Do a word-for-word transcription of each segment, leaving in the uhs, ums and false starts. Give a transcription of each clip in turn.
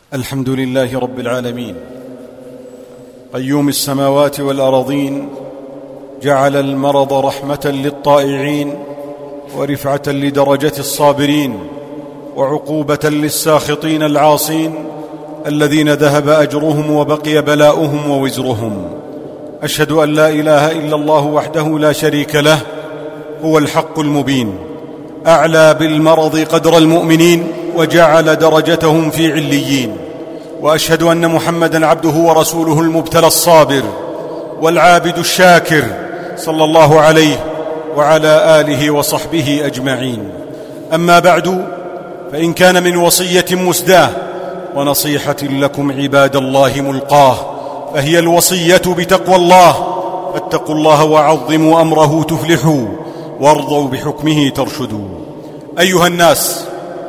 الحمد لله رب العالمين قيوم السماوات والأراضين، جعل المرض رحمة للطائعين ورفعة لدرجة الصابرين وعقوبة للساخطين العاصين الذين ذهب أجرهم وبقي بلاؤهم ووزرهم. أشهد أن لا إله إلا الله وحده لا شريك له، هو الحق المبين، أعلى بالمرض قدر المؤمنين وجعل درجتهم في عليين. وأشهد أن محمدًا عبده ورسوله المبتلى الصابر والعابد الشاكر، صلى الله عليه وعلى آله وصحبه أجمعين. أما بعد، فإن كان من وصية مسداة ونصيحة لكم عباد الله ملقاه، فهي الوصية بتقوى الله، فاتقوا الله وعظموا أمره تفلحوا، وارضوا بحكمه ترشدوا. أيها الناس،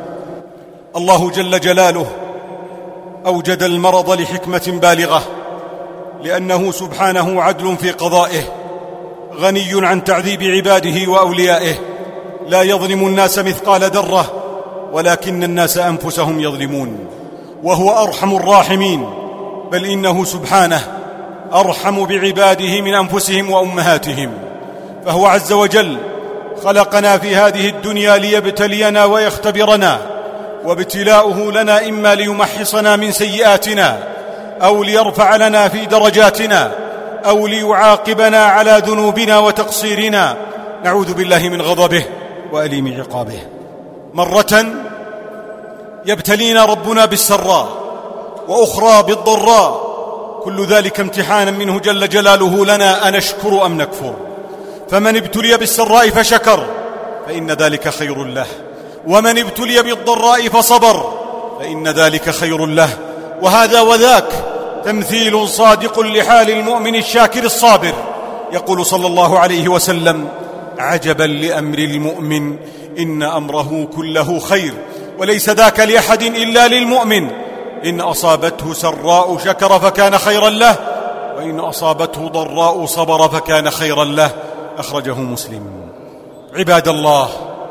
الله جل جلاله أوجد المرض لحكمة بالغة، لأنه سبحانه عدل في قضائه، غني عن تعذيب عباده وأوليائه، لا يظلم الناس مثقال ذرة، ولكن الناس أنفسهم يظلمون. وهو أرحم الراحمين، بل إنه سبحانه أرحم بعباده من أنفسهم وأمهاتهم. فهو عز وجل خلقنا في هذه الدنيا ليبتلينا ويختبرنا، وابتلاؤه لنا إما ليمحصنا من سيئاتنا، أو ليرفع لنا في درجاتنا، أو ليعاقبنا على ذنوبنا وتقصيرنا، نعوذ بالله من غضبه وأليم عقابه. مرة يبتلينا ربنا بالسراء، وأخرى بالضراء، كل ذلك امتحانا منه جل جلاله لنا أنشكر أم نكفر. فمن ابتلي بالسراء فشكر فإن ذلك خير له، ومن ابتلي بالضراء فصبر فإن ذلك خير له. وهذا وذاك تمثيل صادق لحال المؤمن الشاكر الصابر. يقول صلى الله عليه وسلم: عجبا لأمر المؤمن، إن أمره كله خير، وليس ذاك لأحد إلا للمؤمن، إن أصابته سراء شكر فكان خيرا له، وإن أصابته ضراء صبر فكان خيرا له. أخرجه مسلم. عباد الله،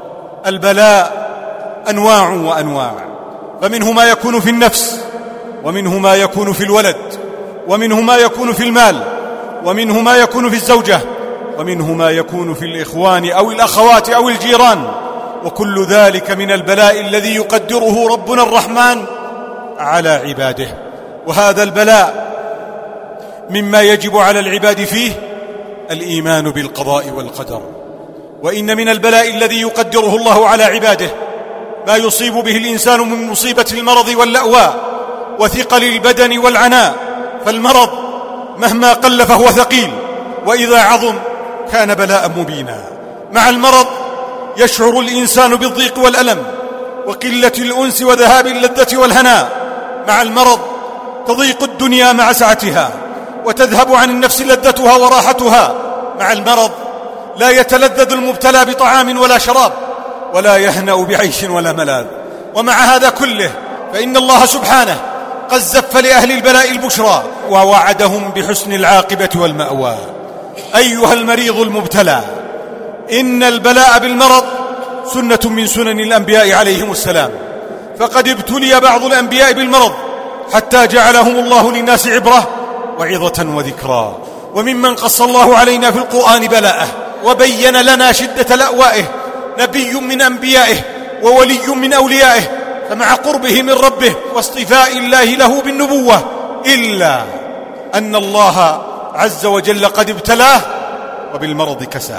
البلاء أنواع وأنواع، فمنه ما يكون في النفس، ومنه ما يكون في الولد، ومنه ما يكون في المال، ومنه ما يكون في الزوجة، ومنه ما يكون في الإخوان أو الأخوات أو الجيران، وكل ذلك من البلاء الذي يقدره ربنا الرحمن على عباده. وهذا البلاء مما يجب على العباد فيه الإيمان بالقضاء والقدر. وإن من البلاء الذي يقدره الله على عباده ما يصيب به الإنسان من مصيبة المرض واللأواء وثقل البدن والعناء. فالمرض مهما قل فهو ثقيل، وإذا عظم كان بلاء مبينا. مع المرض يشعر الإنسان بالضيق والألم وقلة الأنس وذهاب اللذة والهناء. مع المرض تضيق الدنيا مع سعتها، وتذهب عن النفس لذتها وراحتها. مع المرض لا يتلذذ المبتلى بطعام ولا شراب، ولا يهنأ بعيش ولا ملاذ. ومع هذا كله فإن الله سبحانه قد زف لأهل البلاء البشرى، ووعدهم بحسن العاقبة والمأوى. أيها المريض المبتلى، إن البلاء بالمرض سنة من سنن الأنبياء عليهم السلام، فقد ابتلي بعض الأنبياء بالمرض حتى جعلهم الله للناس عبرة وعظة وذكرى. وممن قص الله علينا في القرآن بلاءه وبين لنا شدة لأوائه نبي من أنبيائه وولي من أوليائه، فمع قربه من ربه واصطفاء الله له بالنبوة، إلا أن الله عز وجل قد ابتلاه وبالمرض كساه.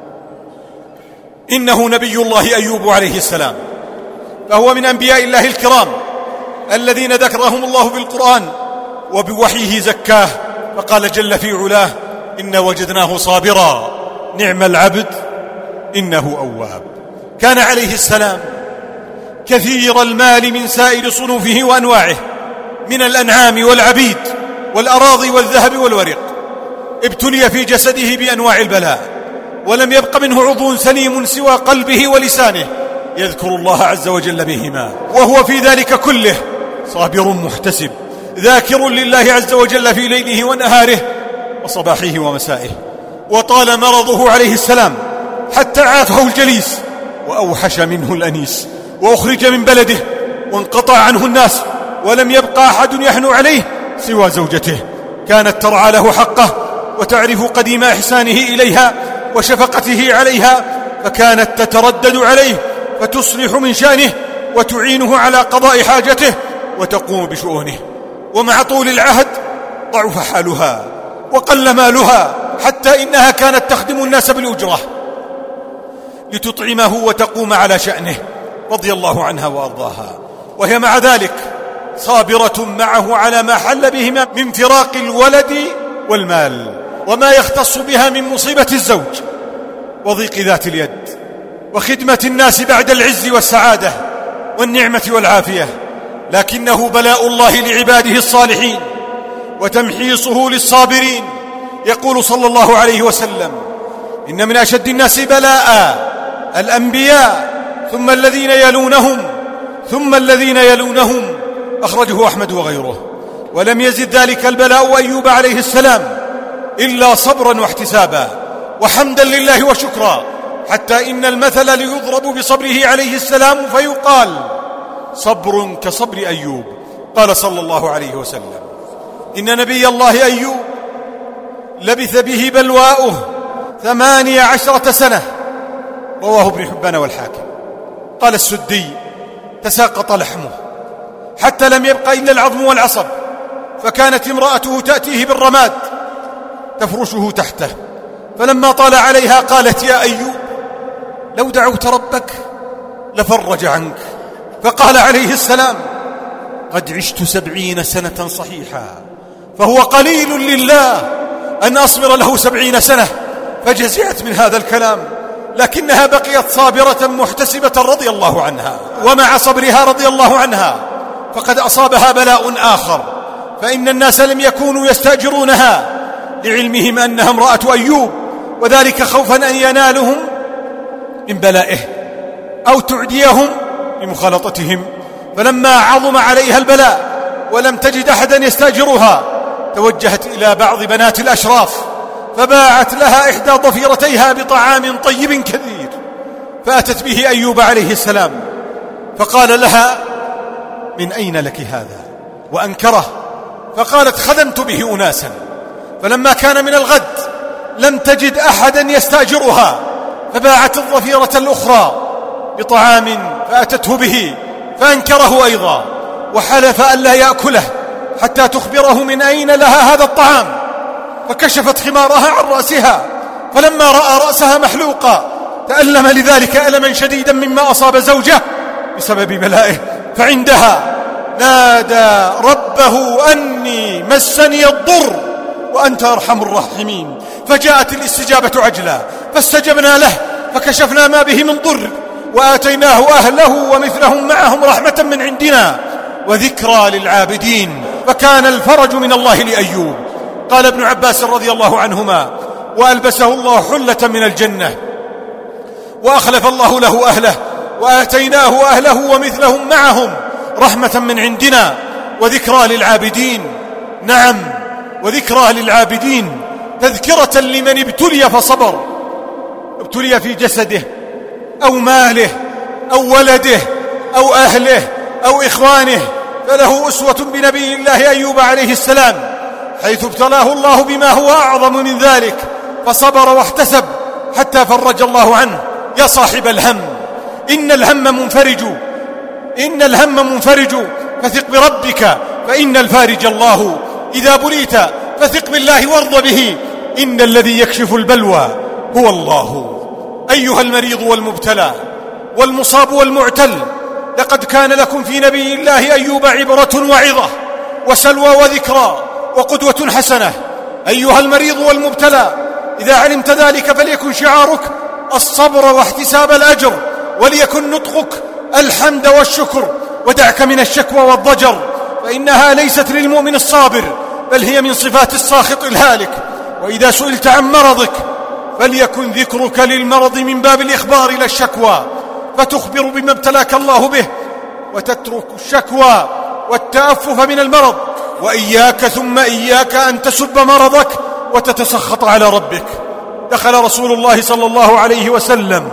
إنه نبي الله أيوب عليه السلام، فهو من أنبياء الله الكرام الذين ذكرهم الله بالقرآن، وبوحيه زكاه، فقال جل في علاه: إن وجدناه صابرا نعم العبد إنه أواب. كان عليه السلام كثير المال من سائر صنوفه وأنواعه، من الأنعام والعبيد والأراضي والذهب والورق. ابتلي في جسده بأنواع البلاء، ولم يبق منه عضو سليم سوى قلبه ولسانه يذكر الله عز وجل بهما، وهو في ذلك كله صابر محتسب، ذاكر لله عز وجل في ليله ونهاره وصباحه ومسائه. وطال مرضه عليه السلام حتى عافه الجليس وأوحش منه الأنيس، وأخرج من بلده وانقطع عنه الناس، ولم يبقى أحد يحنو عليه سوى زوجته، كانت ترعى له حقه وتعرف قديم إحسانه إليها وشفقته عليها، فكانت تتردد عليه فتصلح من شأنه وتعينه على قضاء حاجته وتقوم بشؤونه. ومع طول العهد ضعف حالها وقل مالها، حتى إنها كانت تخدم الناس بالأجرة لتطعمه وتقوم على شأنه رضي الله عنها وأرضاها، وهي مع ذلك صابرة معه على ما حل بهما من فراق الولد والمال، وما يختص بها من مصيبة الزوج وضيق ذات اليد وخدمة الناس بعد العز والسعادة والنعمة والعافية، لكنه بلاء الله لعباده الصالحين وتمحيصه للصابرين. يقول صلى الله عليه وسلم: إن من أشد الناس بلاء الأنبياء ثم الذين يلونهم ثم الذين يلونهم، أخرجه أحمد وغيره. ولم يزد ذلك البلاء أيوب عليه السلام إلا صبرا واحتسابا وحمدا لله وشكرا، حتى إن المثل ليضرب بصبره عليه السلام فيقال: صبر كصبر أيوب. قال صلى الله عليه وسلم: إن نبي الله أيوب لبث به بلواؤه ثمانية عشرة سنة، رواه ابن حبان والحاكم. قال السدي: تساقط لحمه حتى لم يبق إلا العظم والعصب، فكانت امرأته تأتيه بالرماد تفرشه تحته، فلما طال عليها قالت: يا أيوب لو دعوت ربك لفرج عنك. فقال عليه السلام: قد عشت سبعين سنة صحيحا، فهو قليل لله أن أصبر له سبعين سنة. فجزعت من هذا الكلام، لكنها بقيت صابرة محتسبة رضي الله عنها. ومع صبرها رضي الله عنها فقد أصابها بلاء آخر، فإن الناس لم يكونوا يستأجرونها لعلمهم أنها امرأة أيوب، وذلك خوفا أن ينالهم من بلائه أو تعديهم بمخالطتهم. فلما عظم عليها البلاء ولم تجد أحدا يستأجرها، توجهت إلى بعض بنات الأشراف فباعت لها إحدى ضفيرتيها بطعام طيب كثير، فأتت به أيوب عليه السلام فقال لها: من أين لك هذا؟ وأنكره، فقالت: خدمت به أناسا، فلما كان من الغد لم تجد أحدا يستأجرها فباعت الضفيرة الأخرى بطعام فأتته به فأنكره أيضا، وحلف ألا يأكله حتى تخبره من أين لها هذا الطعام. فكشفت خمارها عن رأسها، فلما رأى رأسها محلوقا تألم لذلك ألما شديدا مما أصاب زوجه بسبب بلائه، فعندها نادى ربه: أني مسني الضر وأنت أرحم الراحمين. فجاءت الاستجابة عجلا، فاستجبنا له فكشفنا ما به من ضر وآتيناه أهله ومثلهم معهم رحمة من عندنا وذكرى للعابدين. فكان الفرج من الله لأيوب. قال ابن عباس رضي الله عنهما: وألبسه الله حلة من الجنة وأخلف الله له أهله وآتيناه أهله ومثلهم معهم رحمة من عندنا وذكرى للعابدين. نعم، وذكرى للعابدين، تذكرة لمن ابتلي فصبر، ابتلي في جسده أو ماله أو ولده أو أهله أو إخوانه، فله أسوة بنبي الله أيوب عليه السلام، حيث ابتلاه الله بما هو أعظم من ذلك فصبر واحتسب حتى فرج الله عنه. يا صاحب الهم، إن الهم منفرج، إن الهم منفرج، فثق بربك فإن الفارج الله. إذا بليت فثق بالله وارض به، إن الذي يكشف البلوى هو الله. أيها المريض والمبتلى والمصاب والمعتل، لقد كان لكم في نبي الله أيوب عبرة وعظة وسلوى وذكرى وقدوة حسنة. أيها المريض والمبتلى، إذا علمت ذلك فليكن شعارك الصبر واحتساب الأجر، وليكن نطقك الحمد والشكر، ودعك من الشكوى والضجر، فإنها ليست للمؤمن الصابر، بل هي من صفات الساخط الهالك. وإذا سئلت عن مرضك فليكن ذكرك للمرض من باب الإخبار لا الشكوى، فتخبر بما ابتلاك الله به وتترك الشكوى والتأفف من المرض. وإياك ثم إياك أن تسب مرضك وتتسخط على ربك. دخل رسول الله صلى الله عليه وسلم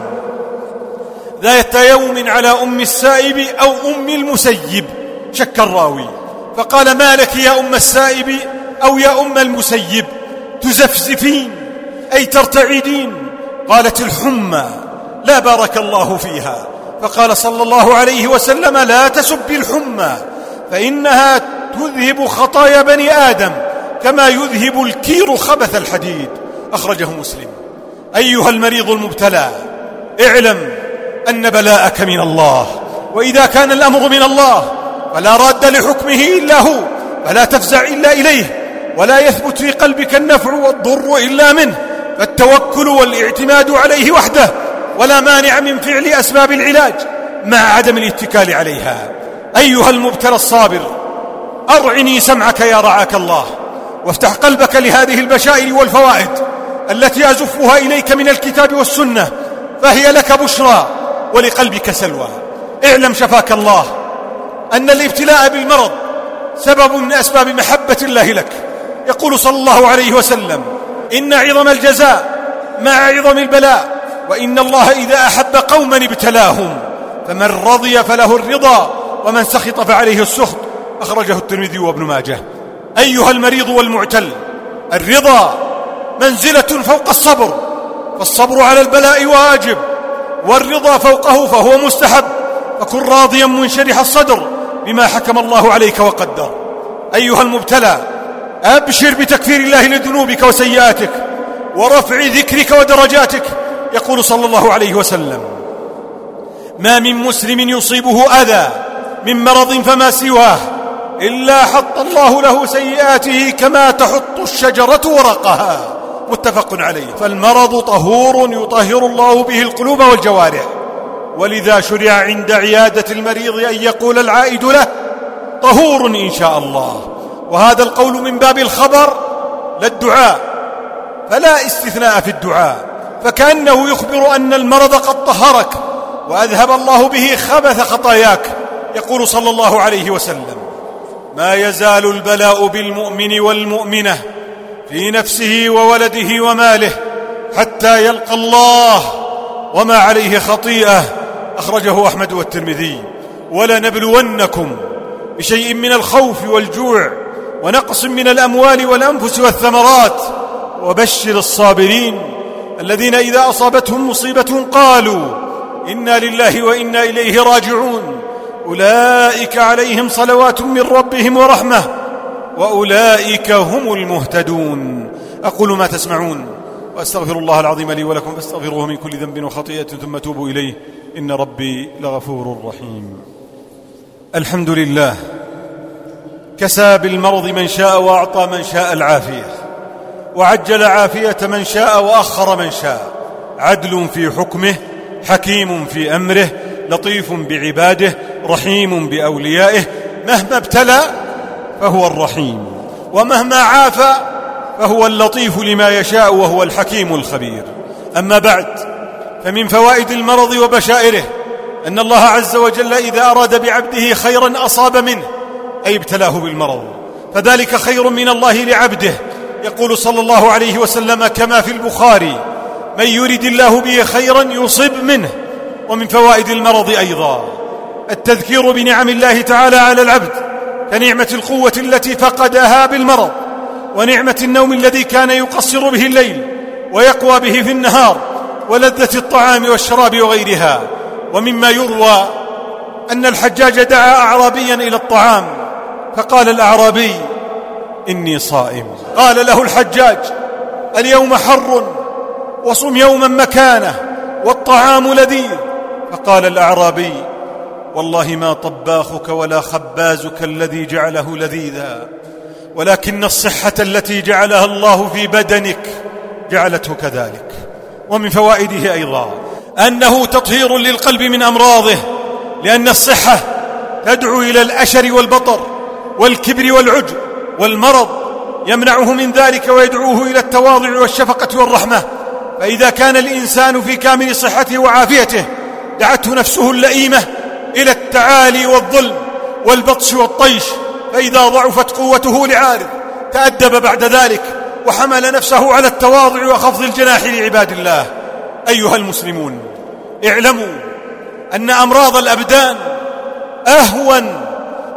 ذات يوم على أم السائب أو أم المسيب، شك الراوي، فقال: ما لك يا أم السائب أو يا أم المسيب تزفزفين أي ترتعدين؟ قالت: الحمى لا بارك الله فيها. فقال صلى الله عليه وسلم: لا تسب الحمى فإنها تذهب خطايا بني آدم كما يذهب الكير خبث الحديد. أخرجه مسلم. أيها المريض المبتلى، اعلم أن بلاءك من الله، وإذا كان الأمر من الله فلا راد لحكمه إلا هو، فلا تفزع إلا إليه، ولا يثبت في قلبك النفع والضر إلا منه، فالتوكل والاعتماد عليه وحده، ولا مانع من فعل أسباب العلاج مع عدم الاتكال عليها. أيها المبتلى الصابر، أرعني سمعك يا رعاك الله، وافتح قلبك لهذه البشائر والفوائد التي أزفها إليك من الكتاب والسنة، فهي لك بشرى ولقلبك سلوى. اعلم شفاك الله أن الابتلاء بالمرض سبب من أسباب محبة الله لك. يقول صلى الله عليه وسلم: إن عظم الجزاء مع عظم البلاء، وإن الله إذا أحب قوما ابتلاهم، فمن رضي فله الرضا ومن سخط فعليه السخط. أخرجه الترمذي وابن ماجه. أيها المريض والمعتل، الرضا منزلة فوق الصبر، فالصبر على البلاء واجب، والرضا فوقه فهو مستحب، فكن راضيا منشرح الصدر بما حكم الله عليك وقدر. أيها المبتلى، أبشر بتكفير الله لذنوبك وسيئاتك ورفع ذكرك ودرجاتك. يقول صلى الله عليه وسلم: ما من مسلم يصيبه أذى من مرض فما سواه إلا حط الله له سيئاته كما تحط الشجرة ورقها. متفق عليه. فالمرض طهور يطهر الله به القلوب والجوارح، ولذا شرع عند عيادة المريض أن يقول العائد له: طهور إن شاء الله. وهذا القول من باب الخبر لا الدعاء، فلا استثناء في الدعاء، فكأنه يخبر أن المرض قد طهرك وأذهب الله به خبث خطاياك. يقول صلى الله عليه وسلم: ما يزال البلاء بالمؤمن والمؤمنة في نفسه وولده وماله حتى يلقى الله وما عليه خطيئة. أخرجه أحمد والترمذي. ولنبلونكم بشيء من الخوف والجوع ونقص من الأموال والأنفس والثمرات وبشر الصابرين الذين إذا أصابتهم مصيبة قالوا إنا لله وإنا إليه راجعون أولئك عليهم صلوات من ربهم ورحمة وأولئك هم المهتدون. أقول ما تسمعون وأستغفر الله العظيم لي ولكم فاستغفروه من كل ذنب وخطيئة ثم توبوا إليه إن ربي لغفور رحيم. الحمد لله كسى بالمرض من شاء وأعطى من شاء العافية وعجل عافية من شاء وأخر من شاء، عدل في حكمه حكيم في أمره لطيف بعباده رحيم بأوليائه. مهما ابتلى فهو الرحيم، ومهما عافى فهو اللطيف لما يشاء وهو الحكيم الخبير. أما بعد، فمن فوائد المرض وبشائره أن الله عز وجل إذا أراد بعبده خيرا أصاب منه، أي ابتلاه بالمرض، فذلك خير من الله لعبده. يقول صلى الله عليه وسلم كما في البخاري: من يرد الله به خيرا يصب منه. ومن فوائد المرض أيضا التذكير بنعم الله تعالى على العبد، كنعمة القوة التي فقدها بالمرض، ونعمة النوم الذي كان يقصر به الليل ويقوى به في النهار، ولذة الطعام والشراب وغيرها. ومما يروى أن الحجاج دعا أعرابيا إلى الطعام، فقال الأعرابي: إني صائم. قال له الحجاج: اليوم حر وصم يوما مكانه والطعام لذيذ. فقال الأعرابي: والله ما طباخك ولا خبازك الذي جعله لذيذا، ولكن الصحة التي جعلها الله في بدنك جعلته كذلك. ومن فوائده أيضا أنه تطهير للقلب من أمراضه، لأن الصحة تدعو إلى الأشر والبطر والكبر والعجب، والمرض يمنعه من ذلك ويدعوه إلى التواضع والشفقة والرحمة. فإذا كان الإنسان في كامل صحته وعافيته دعته نفسه اللئيمة إلى التعالي والظلم والبطش والطيش، فإذا ضعفت قوته لعارض تأدب بعد ذلك وحمل نفسه على التواضع وخفض الجناح لعباد الله. أيها المسلمون، اعلموا أن أمراض الأبدان أهون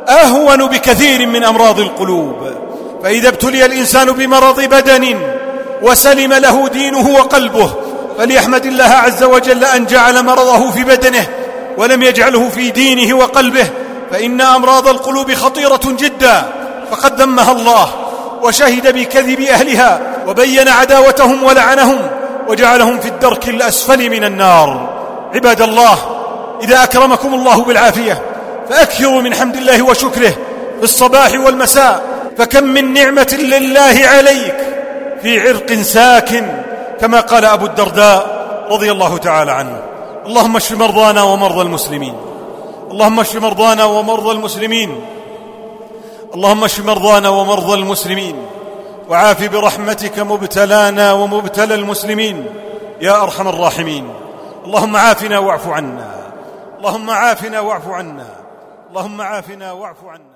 أهون بكثير من أمراض القلوب. فإذا ابتلي الإنسان بمرض بدن وسلم له دينه وقلبه فليحمد الله عز وجل أن جعل مرضه في بدنه ولم يجعله في دينه وقلبه، فإن أمراض القلوب خطيرة جدا، فقد ذمها الله وشهد بكذب أهلها وبين عداوتهم ولعنهم وجعلهم في الدرك الأسفل من النار. عباد الله، إذا أكرمكم الله بالعافية فأكثروا من حمد الله وشكره في الصباح والمساء، فكم من نعمة لله عليك في عرق ساكن، كما قال أبو الدرداء رضي الله تعالى عنه: اللهم اشف مرضانا ومرضى المسلمين، اللهم اشف مرضانا ومرضى المسلمين، اللهم اشف مرضانا ومرضى المسلمين، وعاف برحمتك مبتلانا ومبتلى المسلمين يا أرحم الراحمين. اللهم عافنا واعف عنا، اللهم عافنا واعف عنا، اللهم عافنا واعف عنا.